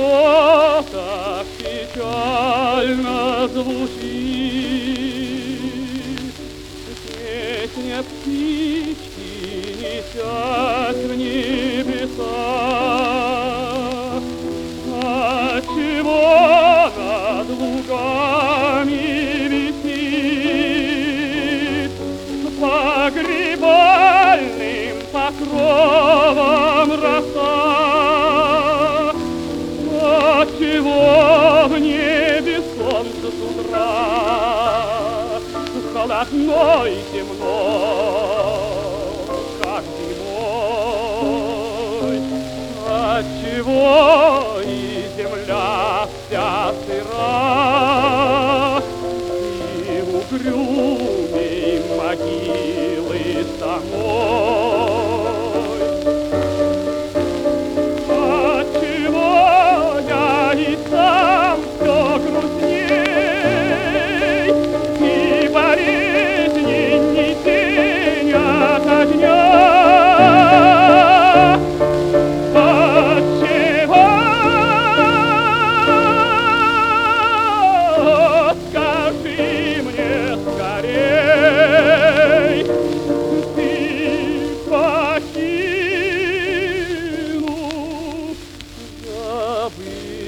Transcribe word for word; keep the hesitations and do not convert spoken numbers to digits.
Отчего так печально звучит песня птички, несясь в небеса? Отчего над лугами висит погребальным покровом роса? Отчего в небе солнце с утра холодно и темно, как зимой? Отчего и земля вся сыра, и угрюмей могилы самой? Отчего я и сам все грустней, и болезненней тень ото дня? Покинув, забыв.